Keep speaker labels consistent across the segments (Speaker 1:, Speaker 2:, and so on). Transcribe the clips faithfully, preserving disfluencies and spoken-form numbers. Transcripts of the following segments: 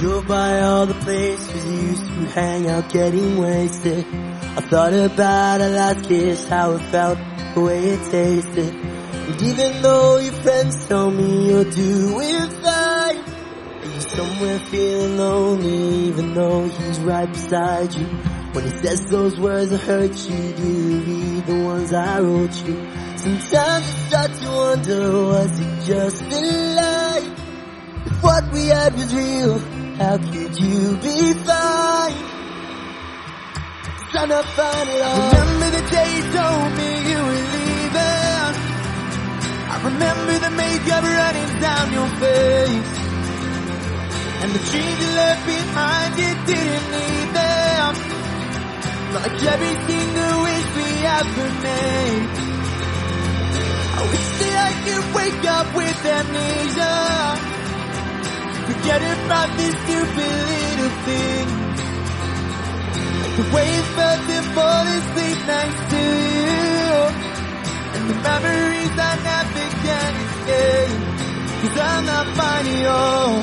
Speaker 1: drove by all the places you used to hang out getting wasted. I thought about our last kiss, how it felt, the way it tasted. And even though your friends tell me you're doing fine, you're somewhere feeling lonely even though he's right beside you. When he says those words that hurt you, do you read the ones I wrote you? Sometimes I start to wonder, was it just a lie? If what we had was real, how could you be fine? Trying to find it all.
Speaker 2: Remember the day you told me you were leaving. I remember the makeup running down your face, and the dreams you left behind, you didn't need them, like every single wish we ever made. I wish that I could wake up with amnesia, forget about this stupid little thing, the way it felt to fall asleep next to you, and the memories I never can escape, 'cause I'm not fine at all.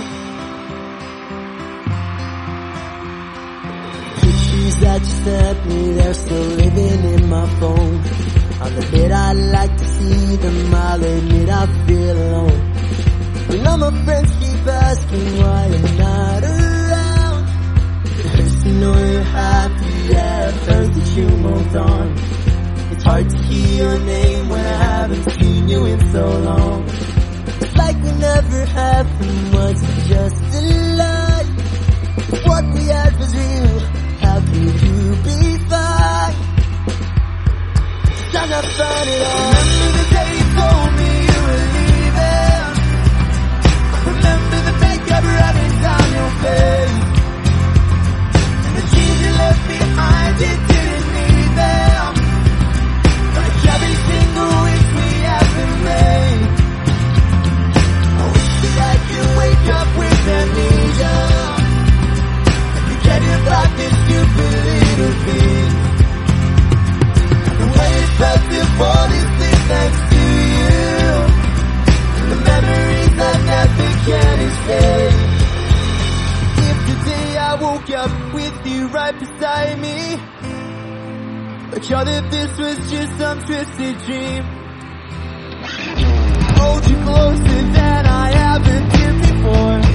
Speaker 1: Pictures that you sent me, they're still living in my phone. I'll admit I'd like to see them, I'll admit I feel alone. When all my friends keep asking why I'm not around, it hurts to know you're happy, yeah, it hurts that you moved on. It's hard to hear your name when I haven't seen you in so long. It's like we never happened, was it just a lie? If what we had was real, how could you be fine? Trying to find it all.
Speaker 2: Remember the day you told me you were leaving. Remember the makeup running down your face, and the dreams you left behind, you didn't need them, like every single wish we ever made. I wish that I could wake up with amnesia, and forget about this stupid little thing, the way it felt to fall asleep next to you, and the memories I never can escape. If today I woke up with you right beside me, but sure that this was just some twisted dream, hold you closer than I ever did before.